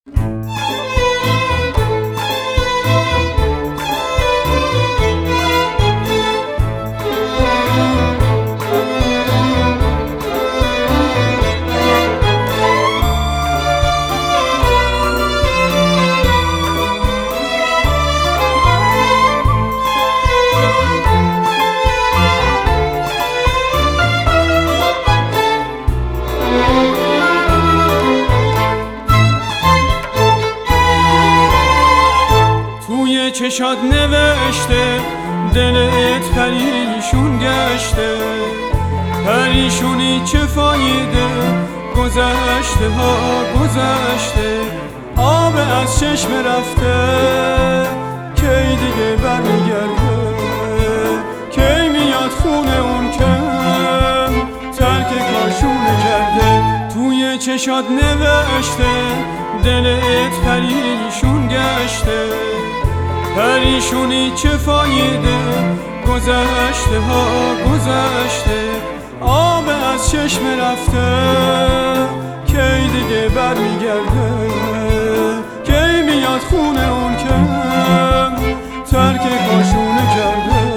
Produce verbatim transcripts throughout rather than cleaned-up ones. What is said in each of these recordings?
چشات نوشته دلت پریشون گشته، پریشونی چه فایده، گذشته ها گذشته، آب از چشم رفته کی دیگه برمیگرده، کی میاد خونه اون که ترک کاشونه کرده. توی چشات نوشته دلت پریشون گشته، پریشونی چه فایده، گذشته ها گذشته، آب از چشم رفته کی دیگه برمیگرده، کی میاد خونه اون که ترک کاشونه کرده.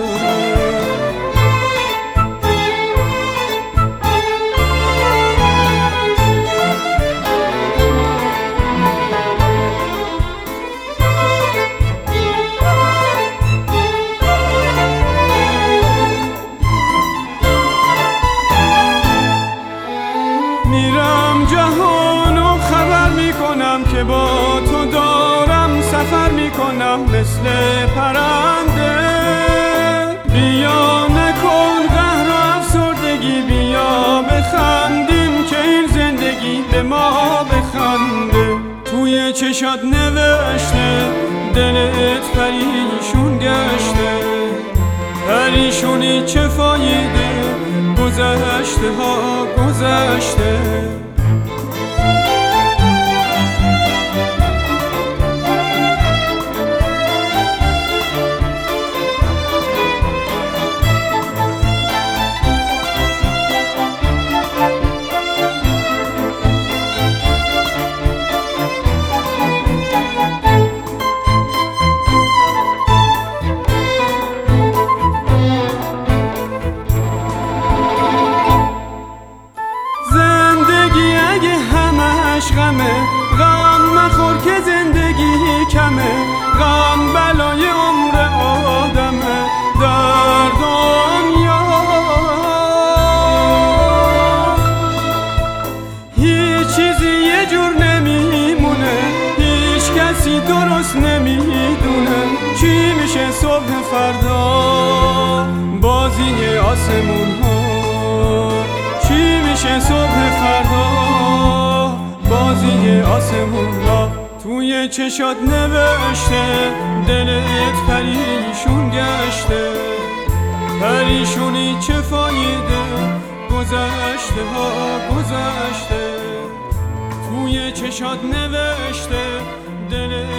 میرم جهانو خبر میکنم که با تو دارم سفر میکنم مثل پرنده. بیا نکن قهر و افسردگی، بیا بخندیم که این زندگی به ما بخنده. توی چشات نوشته دلت پریشون گشته، پریشونی چه فایده، گذشته ها گذشته. غمه غم مخور که زندگی کمه، غم بلای عمر آدمه در دنیا. هیچ چیزی یه جور نمیمونه، هیچ کسی درست نمیدونه چی میشه صبح فردا، بازی آسمون ها چی میشه صبح فردا، بازی آسمون ها. توی چشات نوشته دلت پریشون گشته، پریشونی چه فایده، گذشته ها گذشته. توی چشات نوشته دلت